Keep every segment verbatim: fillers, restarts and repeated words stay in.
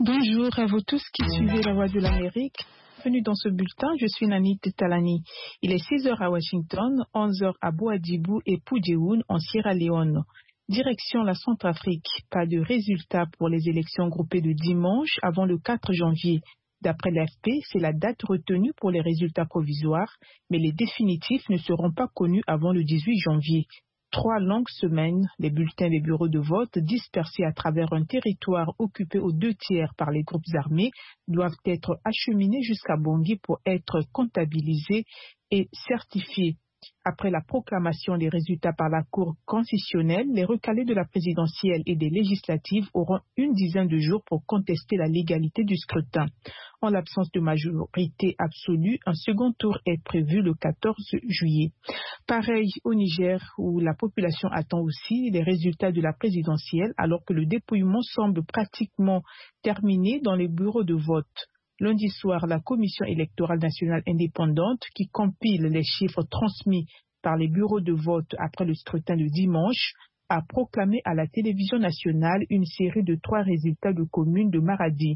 Bonjour à vous tous qui suivez la Voix de l'Amérique. Bienvenue dans ce bulletin, je suis Nanit Talani. Il est six heures à Washington, onze heures à Boadibou et Pudjeoun en Sierra Leone. Direction la Centrafrique, pas de résultats pour les élections groupées de dimanche avant le quatre janvier. D'après l'A F P, c'est la date retenue pour les résultats provisoires, mais les définitifs ne seront pas connus avant le dix-huit janvier. Trois longues semaines, les bulletins des bureaux de vote dispersés à travers un territoire occupé aux deux tiers par les groupes armés doivent être acheminés jusqu'à Bangui pour être comptabilisés et certifiés. Après la proclamation des résultats par la Cour constitutionnelle, les recalés de la présidentielle et des législatives auront une dizaine de jours pour contester la légalité du scrutin. En l'absence de majorité absolue, un second tour est prévu le quatorze juillet. Pareil au Niger, où la population attend aussi les résultats de la présidentielle, alors que le dépouillement semble pratiquement terminé dans les bureaux de vote. Lundi soir, la Commission électorale nationale indépendante, qui compile les chiffres transmis par les bureaux de vote après le scrutin de dimanche, a proclamé à la télévision nationale une série de trois résultats de communes de Maradi.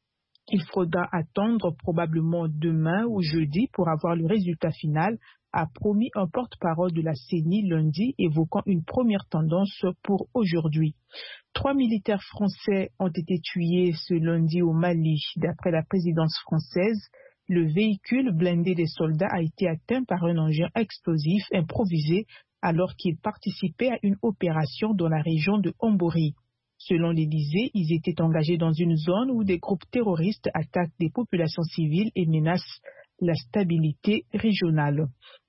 Il faudra attendre probablement demain ou jeudi pour avoir le résultat final, a promis un porte-parole de la C E N I lundi, évoquant une première tendance pour aujourd'hui. Trois militaires français ont été tués ce lundi au Mali. D'après la présidence française, le véhicule blindé des soldats a été atteint par un engin explosif improvisé alors qu'ils participaient à une opération dans la région de Hombori. Selon l'Élysée, ils étaient engagés dans une zone où des groupes terroristes attaquent des populations civiles et menacent la stabilité régionale.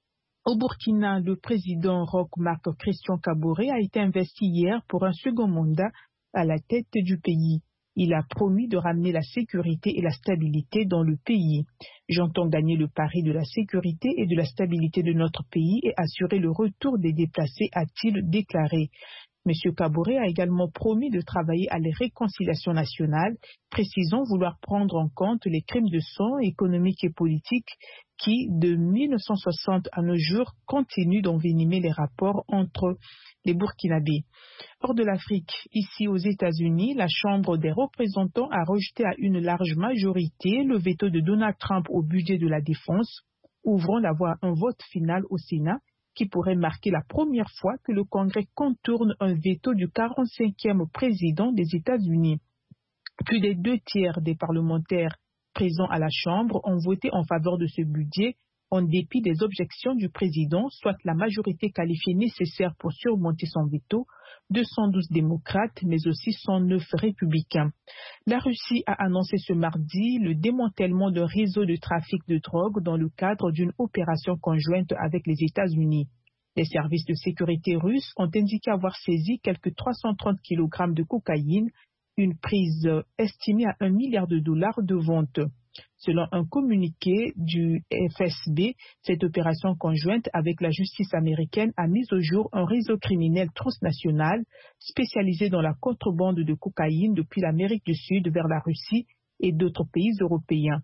Au Burkina, le président Roch-Marc Christian Kaboré a été investi hier pour un second mandat à la tête du pays. Il a promis de ramener la sécurité et la stabilité dans le pays. J'entends gagner le pari de la sécurité et de la stabilité de notre pays et assurer le retour des déplacés, a-t-il déclaré. M. Kaboré a également promis de travailler à la réconciliation nationale, précisant vouloir prendre en compte les crimes de sang économiques et politiques qui, de mille neuf cent soixante à nos jours, continuent d'envenimer les rapports entre les Burkinabés. Hors de l'Afrique, ici aux États-Unis, la Chambre des représentants a rejeté à une large majorité le veto de Donald Trump au budget de la défense, ouvrant la voie à un vote final au Sénat, qui pourrait marquer la première fois que le Congrès contourne un veto du quarante-cinquième président des États-Unis. Plus des deux tiers des parlementaires présents à la Chambre ont voté en faveur de ce budget, en dépit des objections du président, soit la majorité qualifiée nécessaire pour surmonter son veto, deux cent douze démocrates, mais aussi cent neuf républicains. La Russie a annoncé ce mardi le démantèlement d'un réseau de trafic de drogue dans le cadre d'une opération conjointe avec les États-Unis. Les services de sécurité russes ont indiqué avoir saisi quelques trois cent trente kilogrammes de cocaïne, une prise estimée à un milliard de dollars de vente. Selon un communiqué du F S B, cette opération conjointe avec la justice américaine a mis au jour un réseau criminel transnational spécialisé dans la contrebande de cocaïne depuis l'Amérique du Sud vers la Russie et d'autres pays européens.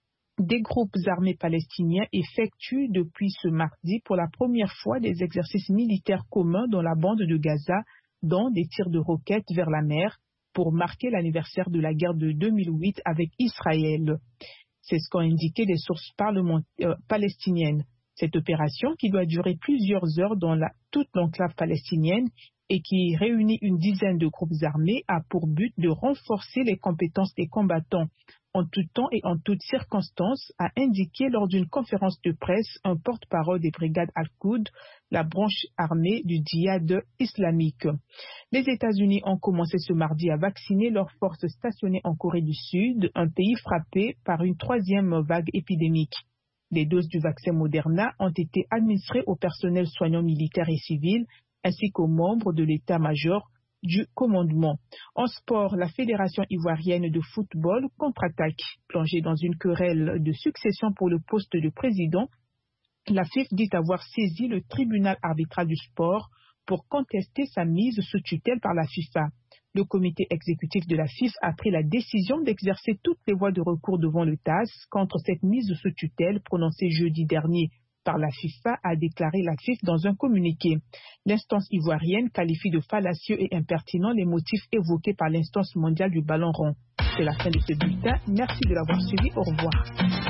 Des groupes armés palestiniens effectuent depuis ce mardi pour la première fois des exercices militaires communs dans la bande de Gaza, dont des tirs de roquettes vers la mer, pour marquer l'anniversaire de la guerre de deux mille huit avec Israël. C'est ce qu'ont indiqué les sources euh, palestiniennes. Cette opération, qui doit durer plusieurs heures dans la, toute l'enclave palestinienne et qui réunit une dizaine de groupes armés, a pour but de renforcer les compétences des combattants en tout temps et en toutes circonstances, a indiqué lors d'une conférence de presse un porte-parole des brigades Al-Quds, la branche armée du djihad islamique. Les États-Unis ont commencé ce mardi à vacciner leurs forces stationnées en Corée du Sud, un pays frappé par une troisième vague épidémique. Les doses du vaccin Moderna ont été administrées au personnel soignant militaire et civil, ainsi qu'aux membres de l'état-major du commandement. En sport, la Fédération ivoirienne de football contre-attaque. Plongée dans une querelle de succession pour le poste de président, la F I F dit avoir saisi le tribunal arbitral du sport pour contester sa mise sous tutelle par la FIFA. Le comité exécutif de la F I F a pris la décision d'exercer toutes les voies de recours devant le T A S contre cette mise sous tutelle prononcée jeudi dernier par la FIFA, a déclaré la F I F dans un communiqué. L'instance ivoirienne qualifie de fallacieux et impertinents les motifs évoqués par l'instance mondiale du ballon rond. c'est la fin de ce bulletin. Merci de l'avoir suivi. Au revoir.